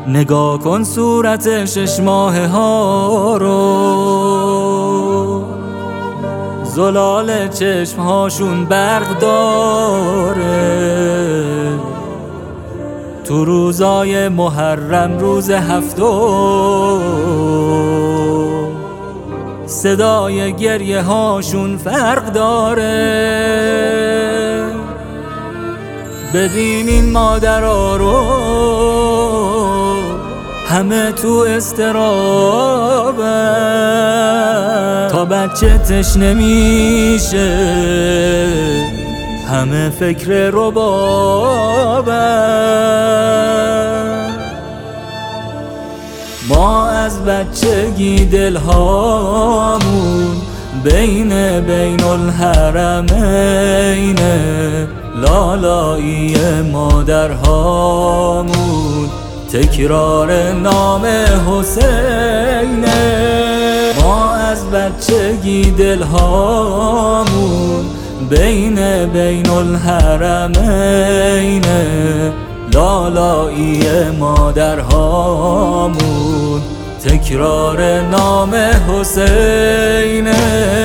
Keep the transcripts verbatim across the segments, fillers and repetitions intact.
نگاه کن صورت شش ماه ها رو، زلال چشم هاشون برق داره. تو روزای محرم روز هفتم، صدای گریه هاشون فرق داره. ببین این مادرها رو، همه تو استرابن، تا بچه تشنه میشه همه فکر ربابن. ما از بچگی دلهامون بین بین الحرمین، لالایی مادرهامون تکرار نام حسینه. ما از بچگی دلهامون بین بین الحرمین، لالایی مادرهامون تکرار نام حسینه.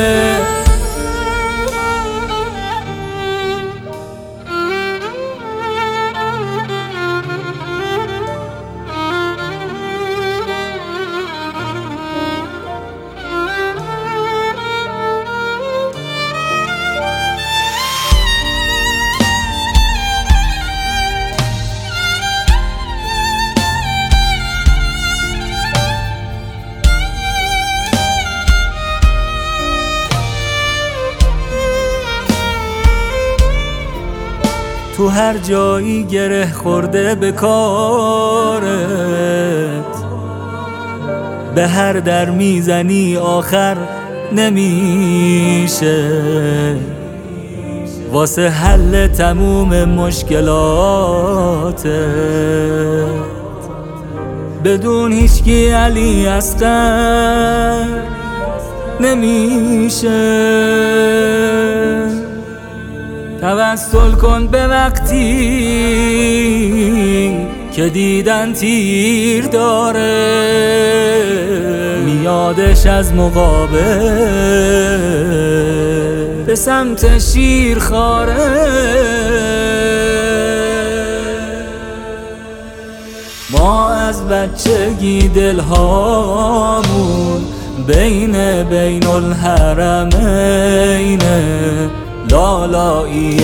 تو هر جایی گره خورده به کارت، به هر در میزنی آخر نمیشه. واسه حل تموم مشکلاتت بدون هیچکی علی اصغر نمیشه. توسل کن به وقتی که دیدن تیر داره، میادش از مقابل به سمت شیرخواره. ما از بچگی دلهامون بین بین الحرمین، لالایی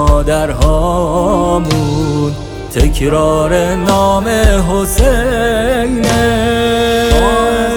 مادرهامون تکرار نام حسینه.